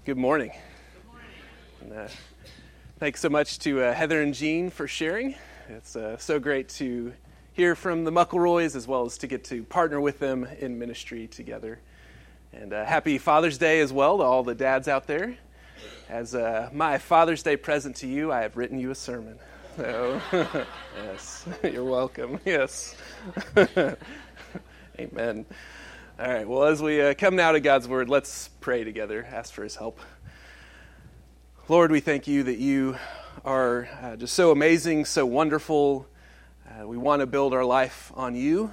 Good morning. And, thanks so much to Heather and Jean for sharing. It's so great to hear from the McElroys as well as to get to partner with them in ministry together. And happy Father's Day as well to all the dads out there. As my Father's Day present to you, I have written you a sermon. So, yes, you're welcome. Yes. Amen. All right, well, as we come now to God's Word, let's pray together, ask for His help. Lord, we thank you that you are just so amazing, so wonderful. We want to build our life on you.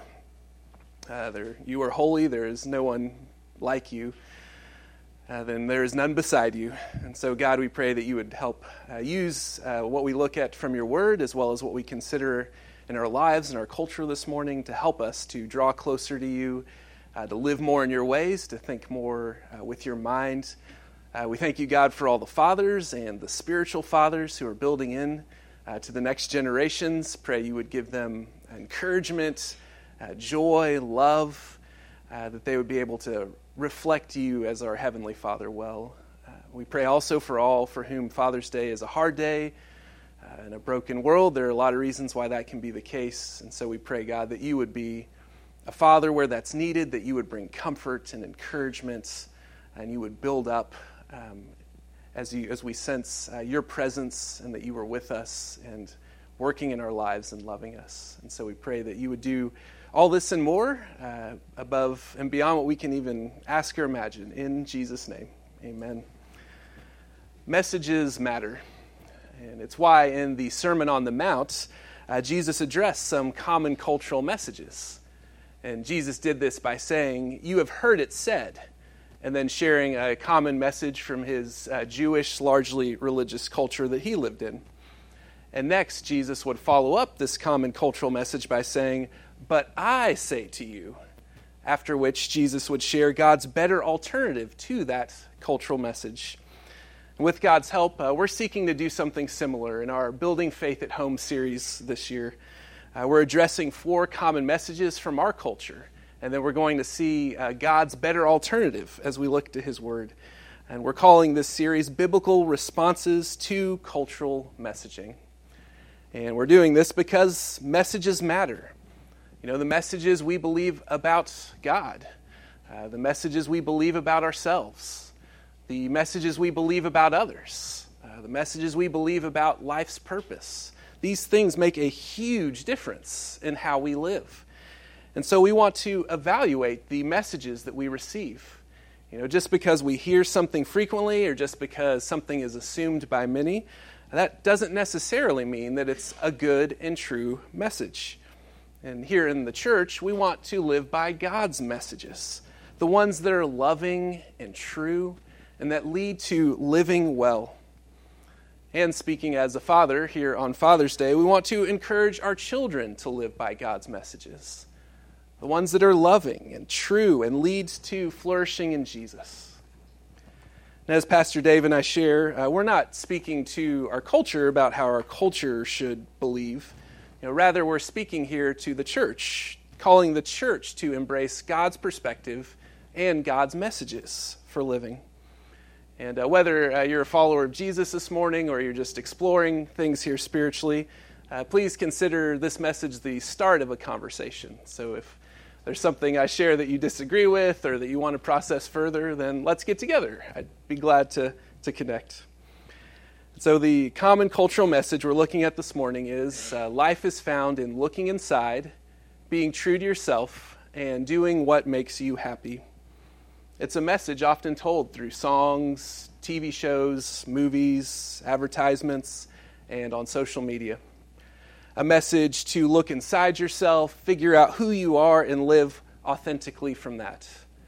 You are holy. There is no one like you. Then there is none beside you. And so, God, we pray that you would help use what we look at from your Word as well as what we consider in our lives and our culture this morning to help us to draw closer to you, to live more in your ways, to think more with your mind. We thank you, God, for all the fathers and the spiritual fathers who are building in to the next generations. Pray you would give them encouragement, joy, love, that they would be able to reflect you as our Heavenly Father well. We pray also for all for whom Father's Day is a hard day. In a broken world, there are a lot of reasons why that can be the case. And so we pray, God, that you would be a father where that's needed, that you would bring comfort and encouragement, and you would build up as we sense your presence and that you are with us and working in our lives and loving us. And so we pray that you would do all this and more above and beyond what we can even ask or imagine. In Jesus' name, amen. Messages matter. And it's why in the Sermon on the Mount, Jesus addressed some common cultural messages. And Jesus did this by saying, "You have heard it said," and then sharing a common message from his Jewish, largely religious culture that he lived in. And next, Jesus would follow up this common cultural message by saying, "But I say to you," after which Jesus would share God's better alternative to that cultural message. And with God's help, we're seeking to do something similar in our Building Faith at Home series this year. We're addressing 4 common messages from our culture, and then we're going to see God's better alternative as we look to His Word. And we're calling this series Biblical Responses to Cultural Messaging. And we're doing this because messages matter. You know, the messages we believe about God, the messages we believe about ourselves, the messages we believe about others, the messages we believe about life's purpose. These things make a huge difference in how we live. And so we want to evaluate the messages that we receive. You know, just because we hear something frequently or just because something is assumed by many, that doesn't necessarily mean that it's a good and true message. And here in the church, we want to live by God's messages, the ones that are loving and true and that lead to living well. And speaking as a father here on Father's Day, we want to encourage our children to live by God's messages, the ones that are loving and true and lead to flourishing in Jesus. And as Pastor Dave and I share, we're not speaking to our culture about how our culture should believe. You know, rather, we're speaking here to the church, calling the church to embrace God's perspective and God's messages for living. And whether you're a follower of Jesus this morning or you're just exploring things here spiritually, please consider this message the start of a conversation. So if there's something I share that you disagree with or that you want to process further, then let's get together. I'd be glad to connect. So the common cultural message we're looking at this morning is life is found in looking inside, being true to yourself, and doing what makes you happy. It's a message often told through songs, TV shows, movies, advertisements, and on social media. A message to look inside yourself, figure out who you are, and live authentically from that.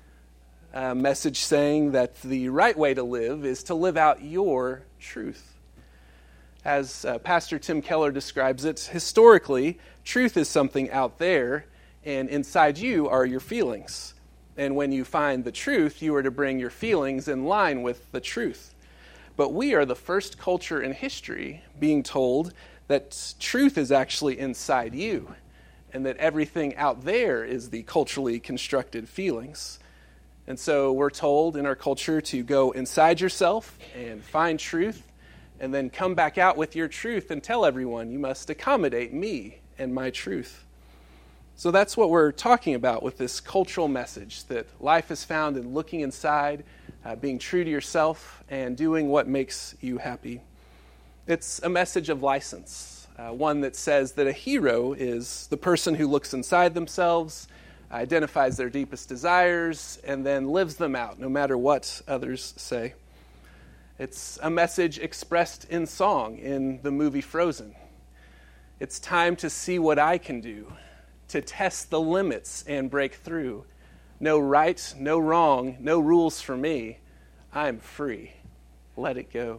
A message saying that the right way to live is to live out your truth. As Pastor Tim Keller describes it, historically, truth is something out there, and inside you are your feelings. And when you find the truth, you are to bring your feelings in line with the truth. But we are the first culture in history being told that truth is actually inside you, and that everything out there is the culturally constructed feelings. And so we're told in our culture to go inside yourself and find truth, and then come back out with your truth and tell everyone you must accommodate me and my truth. So that's what we're talking about with this cultural message, that life is found in looking inside, being true to yourself, and doing what makes you happy. It's a message of license, one that says that a hero is the person who looks inside themselves, identifies their deepest desires, and then lives them out, no matter what others say. It's a message expressed in song in the movie Frozen. It's time to see what I can do, to test the limits and break through. No right, no wrong, no rules for me. I'm free. Let it go.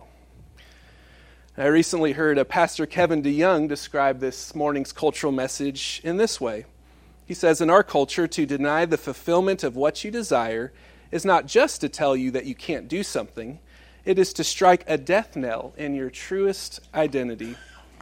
I recently heard Pastor Kevin DeYoung describe this morning's cultural message in this way. He says, in our culture, to deny the fulfillment of what you desire is not just to tell you that you can't do something, it is to strike a death knell in your truest identity.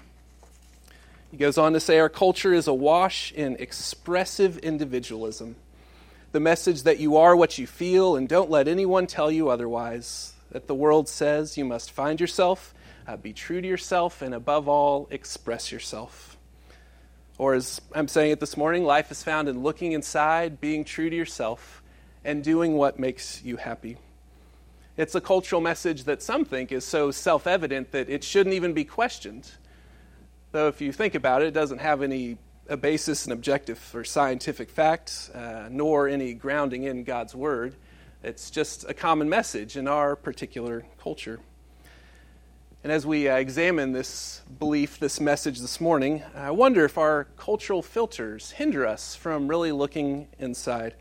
He goes on to say, our culture is awash in expressive individualism. The message that you are what you feel and don't let anyone tell you otherwise. That the world says you must find yourself, be true to yourself, and above all, express yourself. Or as I'm saying it this morning, life is found in looking inside, being true to yourself, and doing what makes you happy. It's a cultural message that some think is so self-evident that it shouldn't even be questioned. Though if you think about it, it doesn't have a basis in objective or scientific fact, nor any grounding in God's Word. It's just a common message in our particular culture. And as we examine this belief, this message this morning, I wonder if our cultural filters hinder us from really looking inside.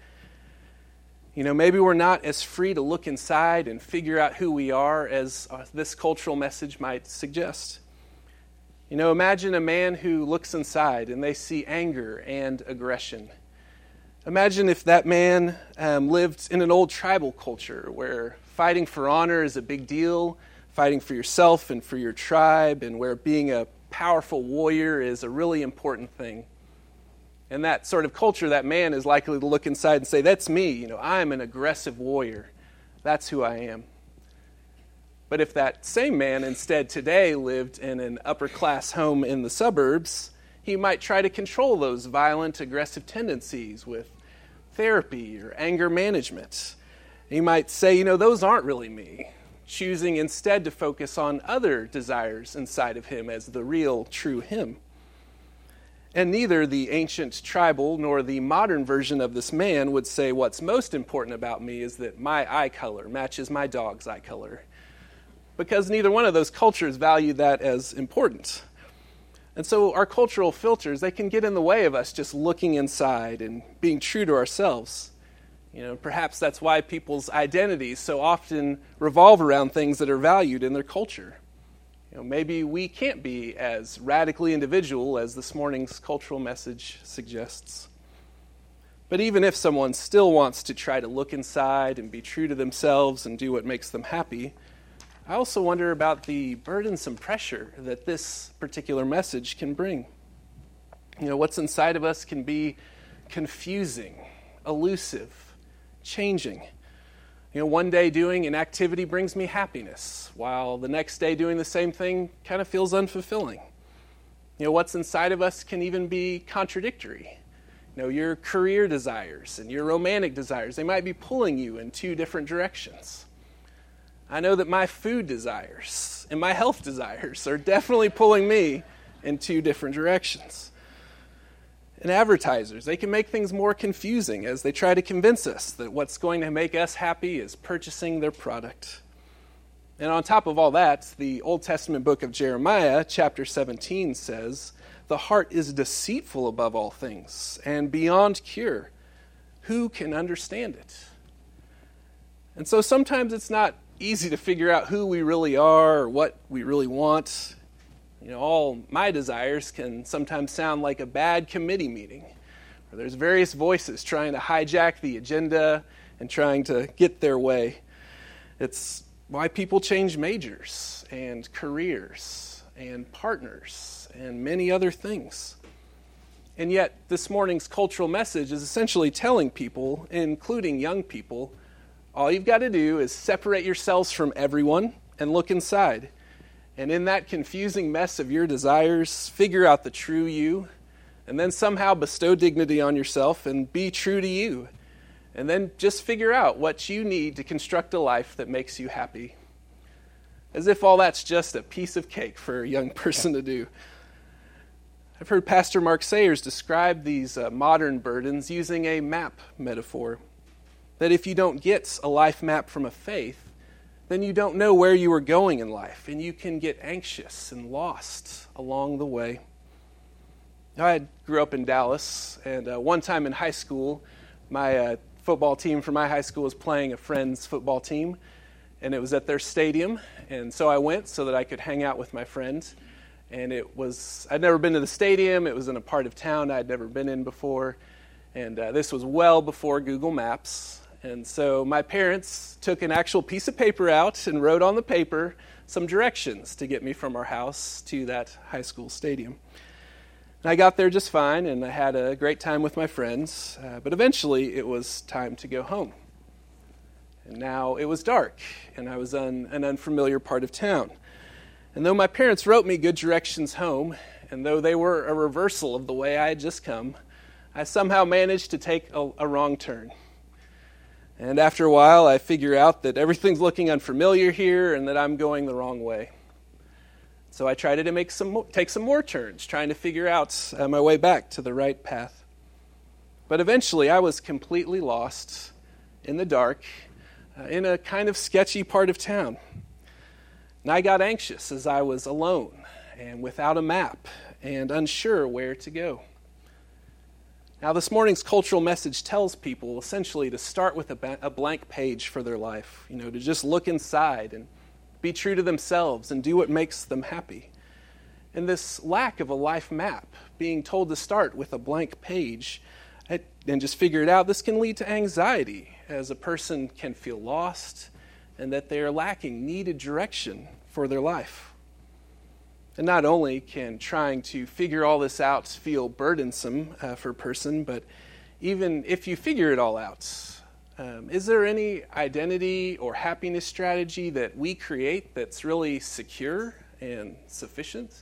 Maybe we're not as free to look inside and figure out who we are as this cultural message might suggest. Imagine a man who looks inside and they see anger and aggression. Imagine if that man lived in an old tribal culture where fighting for honor is a big deal, fighting for yourself and for your tribe, and where being a powerful warrior is a really important thing. In that sort of culture, that man is likely to look inside and say, that's me, I'm an aggressive warrior. That's who I am. But if that same man instead today lived in an upper-class home in the suburbs, he might try to control those violent, aggressive tendencies with therapy or anger management. He might say, those aren't really me, choosing instead to focus on other desires inside of him as the real, true him. And neither the ancient tribal nor the modern version of this man would say what's most important about me is that my eye color matches my dog's eye color, because neither one of those cultures value that as important. And so our cultural filters, they can get in the way of us just looking inside and being true to ourselves. Perhaps that's why people's identities so often revolve around things that are valued in their culture. Maybe we can't be as radically individual as this morning's cultural message suggests. But even if someone still wants to try to look inside and be true to themselves and do what makes them happy, I also wonder about the burdensome pressure that this particular message can bring. What's inside of us can be confusing, elusive, changing. One day doing an activity brings me happiness, while the next day doing the same thing kind of feels unfulfilling. What's inside of us can even be contradictory. Your career desires and your romantic desires, they might be pulling you in two different directions. I know that my food desires and my health desires are definitely pulling me in two different directions. And advertisers, they can make things more confusing as they try to convince us that what's going to make us happy is purchasing their product. And on top of all that, the Old Testament book of Jeremiah, chapter 17, says, the heart is deceitful above all things and beyond cure. Who can understand it? And so sometimes it's not easy to figure out who we really are or what we really want. All my desires can sometimes sound like a bad committee meeting where there's various voices trying to hijack the agenda and trying to get their way. It's why people change majors and careers and partners and many other things. And yet, this morning's cultural message is essentially telling people, including young people, All you've got to do is separate yourselves from everyone and look inside. And in that confusing mess of your desires, figure out the true you, and then somehow bestow dignity on yourself and be true to you. And then just figure out what you need to construct a life that makes you happy. As if all that's just a piece of cake for a young person to do. I've heard Pastor Mark Sayers describe these modern burdens using a map metaphor. That if you don't get a life map from a faith, then you don't know where you are going in life, and you can get anxious and lost along the way. I grew up in Dallas, and one time in high school, my football team from my high school was playing a friend's football team, and it was at their stadium, and so I went so that I could hang out with my friend. And I'd never been to the stadium. It was in a part of town I'd never been in before, and this was well before Google Maps. And so my parents took an actual piece of paper out and wrote on the paper some directions to get me from our house to that high school stadium. And I got there just fine, and I had a great time with my friends, but eventually it was time to go home. And now it was dark, and I was in an unfamiliar part of town. And though my parents wrote me good directions home, and though they were a reversal of the way I had just come, I somehow managed to take a wrong turn. And after a while, I figure out that everything's looking unfamiliar here and that I'm going the wrong way. So I tried to take some more turns, trying to figure out my way back to the right path. But eventually, I was completely lost in the dark, in a kind of sketchy part of town. And I got anxious as I was alone and without a map and unsure where to go. Now, this morning's cultural message tells people essentially to start with a blank page for their life, to just look inside and be true to themselves and do what makes them happy. And this lack of a life map, being told to start with a blank page and just figure it out, this can lead to anxiety as a person can feel lost and that they are lacking needed direction for their life. And not only can trying to figure all this out feel burdensome for a person, but even if you figure it all out, is there any identity or happiness strategy that we create that's really secure and sufficient?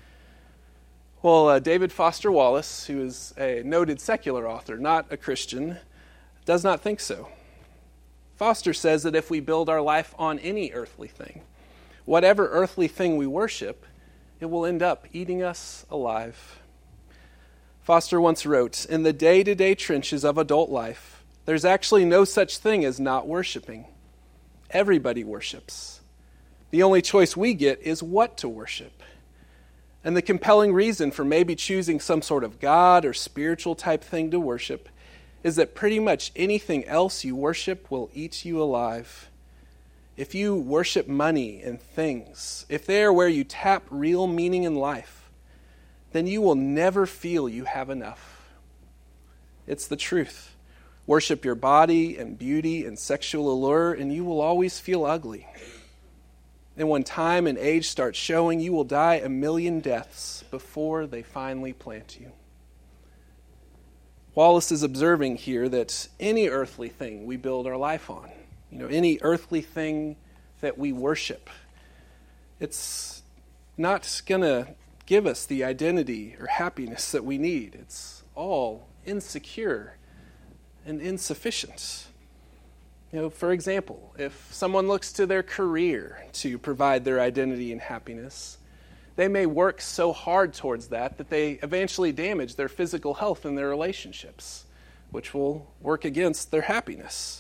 Well, David Foster Wallace, who is a noted secular author, not a Christian, does not think so. Foster says that if we build our life on any earthly thing, whatever earthly thing we worship, it will end up eating us alive. Foster once wrote, "In the day-to-day trenches of adult life, there's actually no such thing as not worshiping. Everybody worships. The only choice we get is what to worship. And the compelling reason for maybe choosing some sort of God or spiritual type thing to worship is that pretty much anything else you worship will eat you alive. If you worship money and things, if they are where you tap real meaning in life, then you will never feel you have enough. It's the truth. Worship your body and beauty and sexual allure, and you will always feel ugly. And when time and age start showing, you will die a million deaths before they finally plant you." Wallace is observing here that any earthly thing we build our life on, any earthly thing that we worship, it's not going to give us the identity or happiness that we need. It's all insecure and insufficient. For example, if someone looks to their career to provide their identity and happiness, they may work so hard towards that they eventually damage their physical health and their relationships, which will work against their happiness.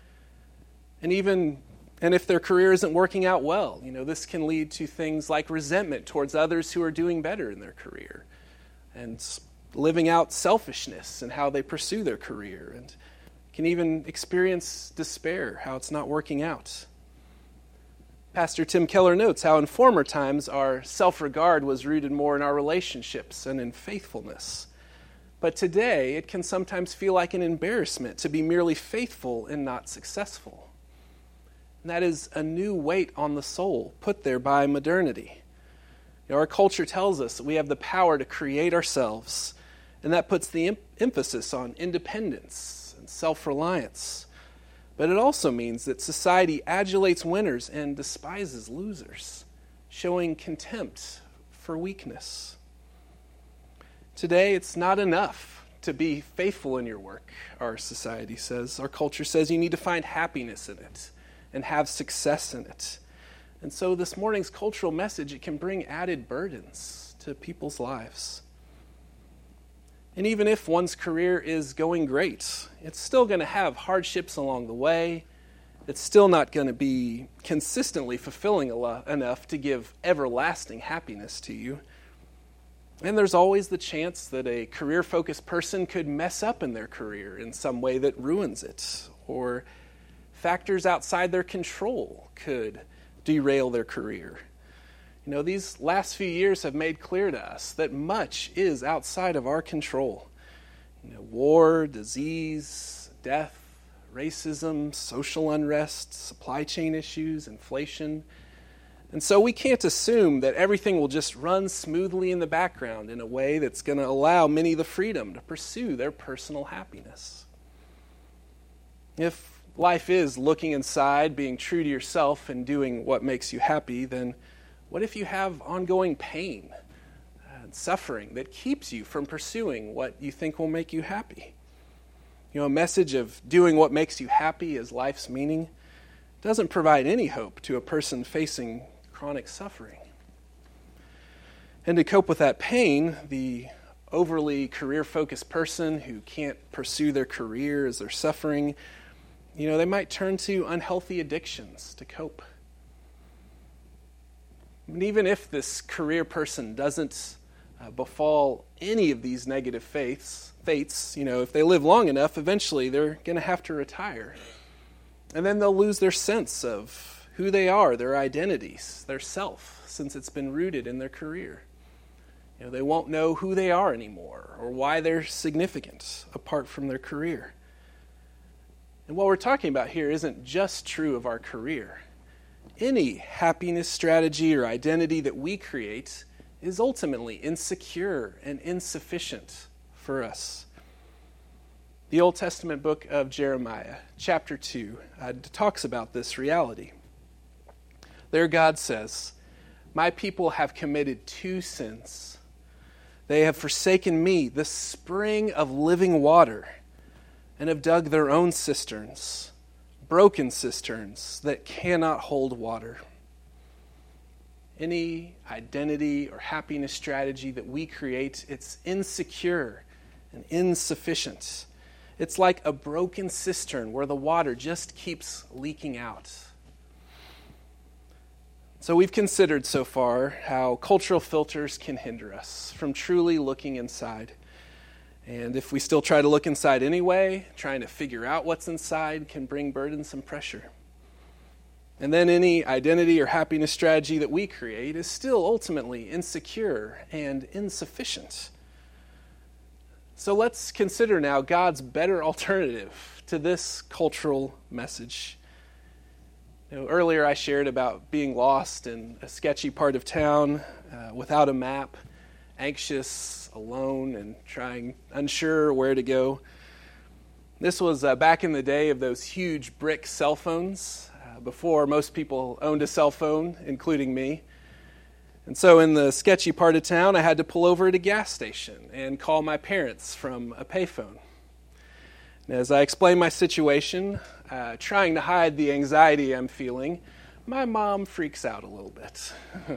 And if their career isn't working out well, this can lead to things like resentment towards others who are doing better in their career, and living out selfishness in how they pursue their career, and can even experience despair, how it's not working out. Pastor Tim Keller notes how in former times our self-regard was rooted more in our relationships and in faithfulness. But today it can sometimes feel like an embarrassment to be merely faithful and not successful. And that is a new weight on the soul put there by modernity. Our culture tells us that we have the power to create ourselves, and that puts the emphasis on independence and self-reliance. But it also means that society adulates winners and despises losers, showing contempt for weakness. Today, it's not enough to be faithful in your work, our society says. Our culture says you need to find happiness in it and have success in it. And so this morning's cultural message, it can bring added burdens to people's lives. And even if one's career is going great, it's still going to have hardships along the way. It's still not going to be consistently fulfilling enough to give everlasting happiness to you. And there's always the chance that a career-focused person could mess up in their career in some way that ruins it, or factors outside their control could derail their career. You know, these last few years have made clear to us that much is outside of our control. You know, war, disease, death, racism, social unrest, supply chain issues, inflation. And so we can't assume that everything will just run smoothly in the background in a way that's going to allow many the freedom to pursue their personal happiness. If life is looking inside, being true to yourself, and doing what makes you happy, then what if you have ongoing pain and suffering that keeps you from pursuing what you think will make you happy? You know, a message of doing what makes you happy as life's meaning doesn't provide any hope to a person facing chronic suffering. And to cope with that pain, the overly career-focused person who can't pursue their career as they're suffering, you know, they might turn to unhealthy addictions to cope. And even if this career person doesn't befall any of these negative fates, you know, if they live long enough, eventually they're going to have to retire. And then they'll lose their sense of who they are, their identities, their self, since it's been rooted in their career. You know, they won't know who they are anymore or why they're significant apart from their career. And what we're talking about here isn't just true of our career. Any happiness strategy or identity that we create is ultimately insecure and insufficient for us. The Old Testament book of Jeremiah, chapter 2, talks about this reality. There God says, "My people have committed two sins. They have forsaken me, the spring of living water, and have dug their own cisterns, broken cisterns that cannot hold water." Any identity or happiness strategy that we create, it's insecure and insufficient. It's like a broken cistern where the water just keeps leaking out. So we've considered so far how cultural filters can hinder us from truly looking inside. And if we still try to look inside anyway, trying to figure out what's inside can bring burdensome pressure. And then any identity or happiness strategy that we create is still ultimately insecure and insufficient. So let's consider now God's better alternative to this cultural message. You know, earlier I shared about being lost in a sketchy part of town without a map, anxious, alone, and unsure where to go. This was back in the day of those huge brick cell phones, before most people owned a cell phone, including me. And so in the sketchy part of town, I had to pull over at a gas station and call my parents from a payphone. And as I explained my situation, trying to hide the anxiety I'm feeling, my mom freaks out a little bit.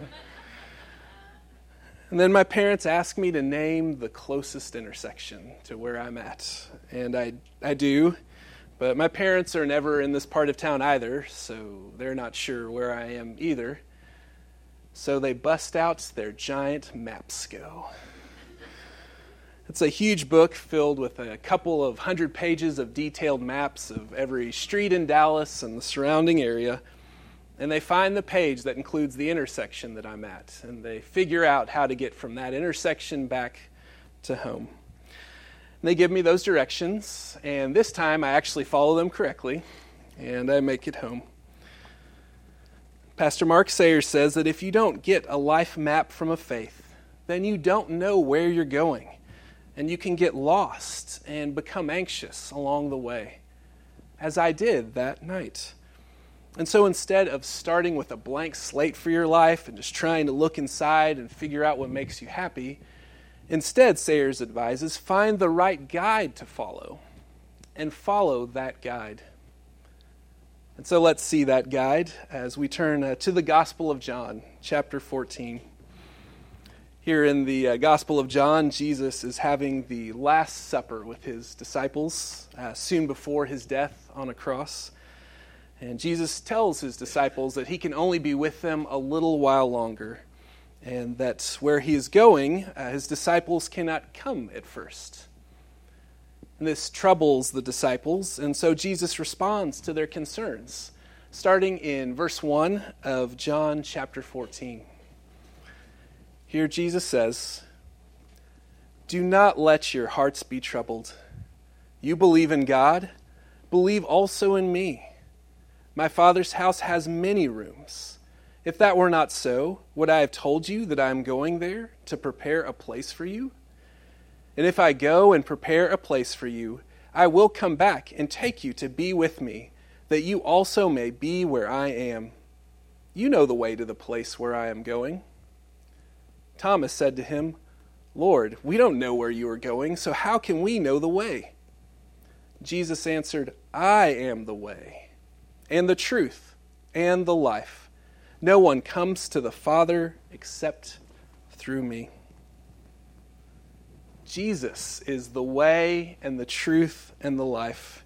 And then my parents ask me to name the closest intersection to where I'm at. And I do, but my parents are never in this part of town either, so they're not sure where I am either. So they bust out their giant Mapsco. It's a huge book filled with a couple of 100 pages of detailed maps of every street in Dallas and the surrounding area. And they find the page that includes the intersection that I'm at. And they figure out how to get from that intersection back to home. And they give me those directions. And this time I actually follow them correctly. And I make it home. Pastor Mark Sayers says that if you don't get a life map from a faith, then you don't know where you're going. And you can get lost and become anxious along the way. as I did that night. And so instead of starting with a blank slate for your life and just trying to look inside and figure out what makes you happy, instead, Sayers advises, find the right guide to follow and follow that guide. And so let's see that guide as we turn to the Gospel of John, chapter 14. Here in the Gospel of John, Jesus is having the Last Supper with his disciples soon before his death on a cross. And Jesus tells his disciples that he can only be with them a little while longer, and that where he is going, his disciples cannot come at first. And this troubles the disciples, and so Jesus responds to their concerns, starting in verse 1 of John chapter 14. Here Jesus says, "Do not let your hearts be troubled. You believe in God, believe also in me. My Father's house has many rooms. If that were not so, would I have told you that I am going there to prepare a place for you? And if I go and prepare a place for you, I will come back and take you to be with me, that you also may be where I am. You know the way to the place where I am going." Thomas said to him, "Lord, we don't know where you are going, so how can we know the way?" Jesus answered, "I am the way, and the truth, and the life. No one comes to the Father except through me." Jesus is the way, and the truth, and the life.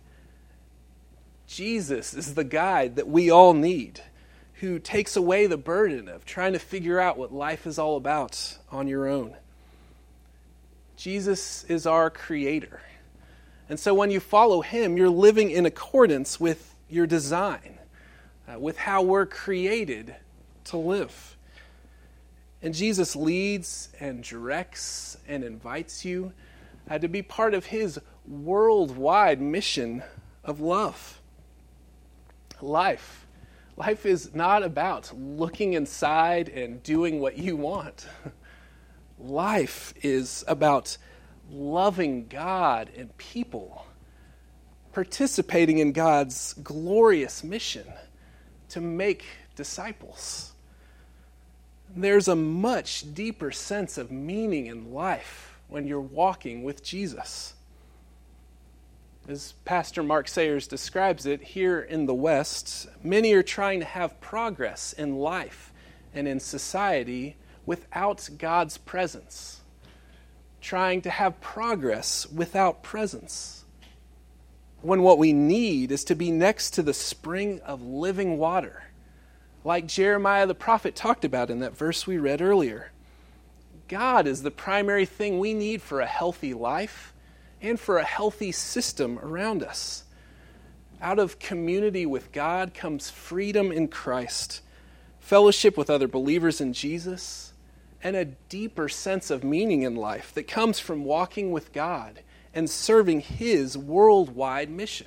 Jesus is the guide that we all need, who takes away the burden of trying to figure out what life is all about on your own. Jesus is our creator. And so when you follow him, you're living in accordance with your design, with how we're created to live. And Jesus leads and directs and invites you to be part of his worldwide mission of love. Life is not about looking inside and doing what you want. Life is about loving God and people, participating in God's glorious mission to make disciples. There's a much deeper sense of meaning in life when you're walking with Jesus. As Pastor Mark Sayers describes it, here in the West, many are trying to have progress in life and in society without God's presence. Trying to have progress without presence. When what we need is to be next to the spring of living water, like Jeremiah the prophet talked about in that verse we read earlier. God is the primary thing we need for a healthy life and for a healthy system around us. Out of community with God comes freedom in Christ, fellowship with other believers in Jesus, and a deeper sense of meaning in life that comes from walking with God and serving his worldwide mission.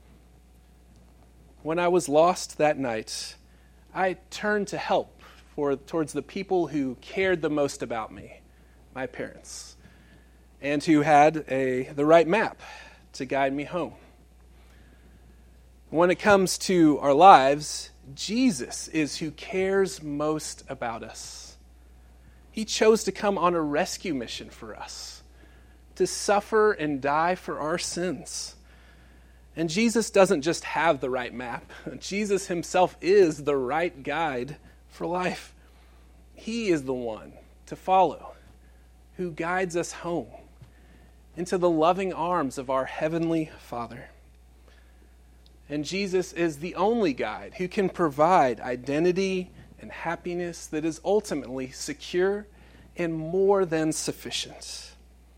When I was lost that night, I turned to help towards the people who cared the most about me, my parents, and who had the right map to guide me home. When it comes to our lives, Jesus is who cares most about us. He chose to come on a rescue mission for us, to suffer and die for our sins. And Jesus doesn't just have the right map. Jesus himself is the right guide for life. He is the one to follow, who guides us home into the loving arms of our Heavenly Father. And Jesus is the only guide who can provide identity and happiness that is ultimately secure and more than sufficient.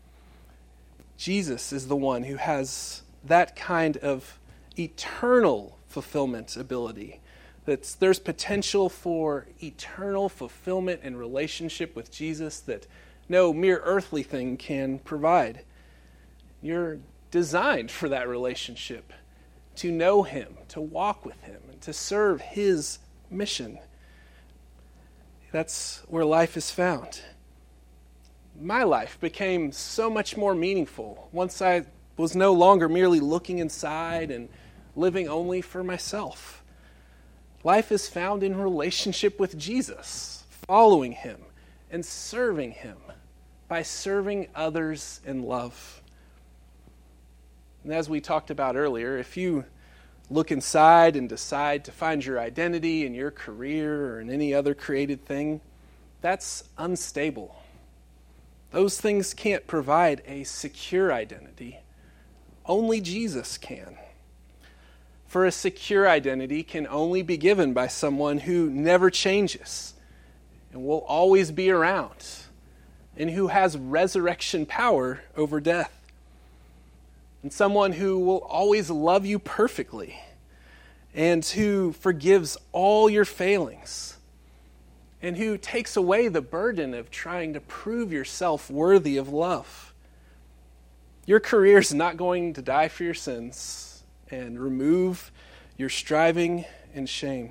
Jesus is the one who has that kind of eternal fulfillment ability. There's potential for eternal fulfillment and relationship with Jesus that no mere earthly thing can provide. You're designed for that relationship, to know him, to walk with him, and to serve his mission. That's where life is found. My life became so much more meaningful once I was no longer merely looking inside and living only for myself. Life is found in relationship with Jesus, following him and serving him by serving others in love. And as we talked about earlier, if you look inside and decide to find your identity in your career or in any other created thing, that's unstable. Those things can't provide a secure identity. Only Jesus can. For a secure identity can only be given by someone who never changes and will always be around, and who has resurrection power over death. And someone who will always love you perfectly and who forgives all your failings and who takes away the burden of trying to prove yourself worthy of love. Your career is not going to die for your sins and remove your striving and shame.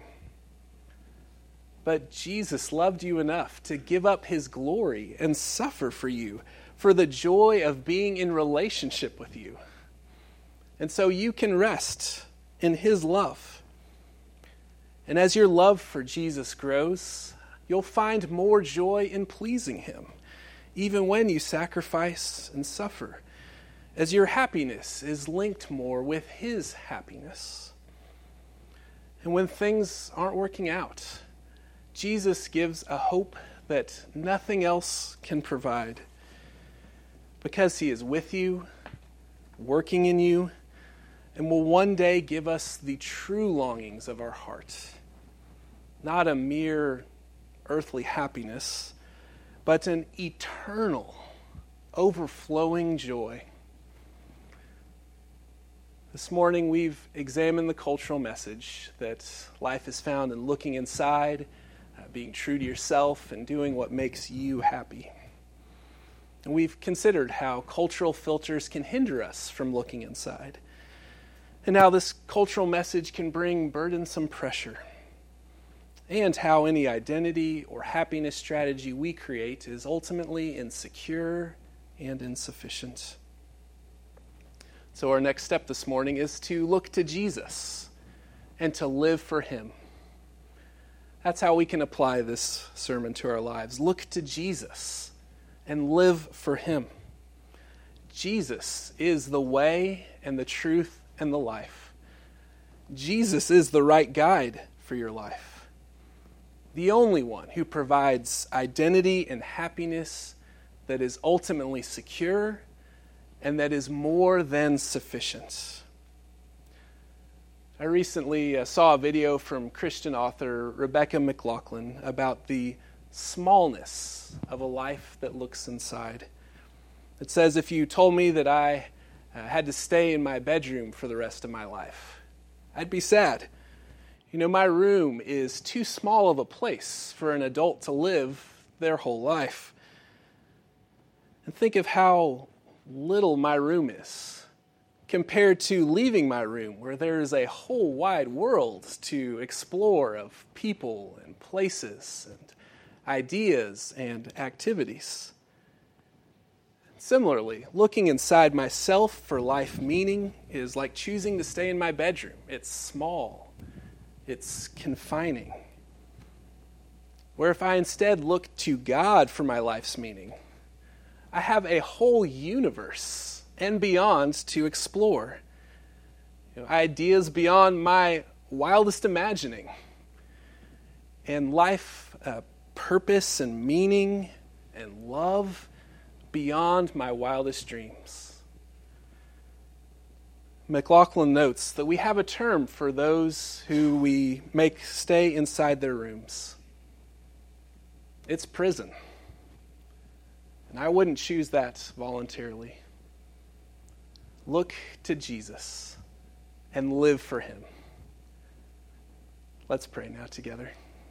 But Jesus loved you enough to give up his glory and suffer for you for the joy of being in relationship with you. And so you can rest in his love. And as your love for Jesus grows, you'll find more joy in pleasing him, even when you sacrifice and suffer, as your happiness is linked more with his happiness. And when things aren't working out, Jesus gives a hope that nothing else can provide, because he is with you, working in you, and will one day give us the true longings of our heart. Not a mere earthly happiness, but an eternal, overflowing joy. This morning we've examined the cultural message that life is found in looking inside, being true to yourself, and doing what makes you happy. And we've considered how cultural filters can hinder us from looking inside, and how this cultural message can bring burdensome pressure, and how any identity or happiness strategy we create is ultimately insecure and insufficient. So our next step this morning is to look to Jesus and to live for him. That's how we can apply this sermon to our lives. Look to Jesus and live for him. Jesus is the way and the truth and the life. Jesus is the right guide for your life. The only one who provides identity and happiness that is ultimately secure and that is more than sufficient. I recently saw a video from Christian author Rebecca McLaughlin about the smallness of a life that looks inside. It says, if you told me that I had to stay in my bedroom for the rest of my life, I'd be sad. You know, my room is too small of a place for an adult to live their whole life. And think of how little my room is compared to leaving my room, where there is a whole wide world to explore of people and places and ideas and activities. Similarly, looking inside myself for life meaning is like choosing to stay in my bedroom. It's small. It's confining. Where if I instead look to God for my life's meaning, I have a whole universe and beyond to explore. Ideas beyond my wildest imagining. And life purpose and meaning and love beyond my wildest dreams. McLaughlin notes that we have a term for those who we make stay inside their rooms. It's prison. And I wouldn't choose that voluntarily. Look to Jesus and live for him. Let's pray now together.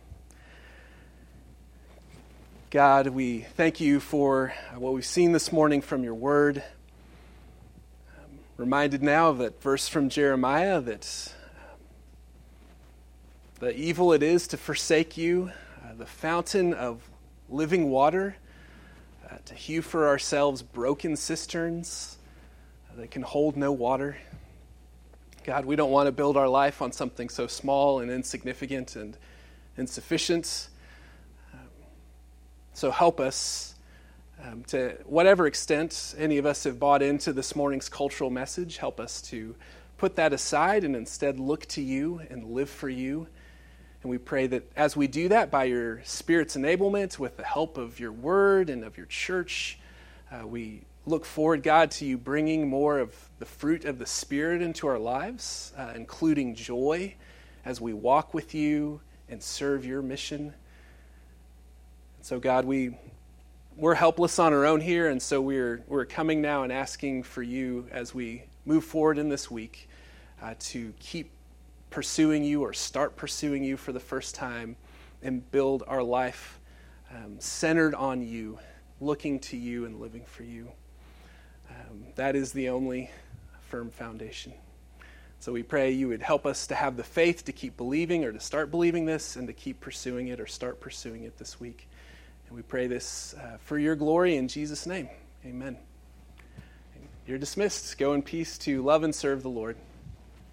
God, we thank you for what we've seen this morning from your word. I'm reminded now of that verse from Jeremiah that the evil it is to forsake you, the fountain of living water, to hew for ourselves broken cisterns that can hold no water. God, we don't want to build our life on something so small and insignificant and insufficient. So help us to whatever extent any of us have bought into this morning's cultural message, help us to put that aside and instead look to you and live for you. And we pray that as we do that, by your Spirit's enablement, with the help of your word and of your church, we look forward, God, to you bringing more of the fruit of the Spirit into our lives, including joy as we walk with you and serve your mission. So, God, we're helpless on our own here, and so we're coming now and asking for you as we move forward in this week to keep pursuing you or start pursuing you for the first time and build our life centered on you, looking to you and living for you. That is the only firm foundation. So we pray you would help us to have the faith to keep believing or to start believing this and to keep pursuing it or start pursuing it this week. And we pray this for your glory in Jesus' name. Amen. You're dismissed. Go in peace to love and serve the Lord.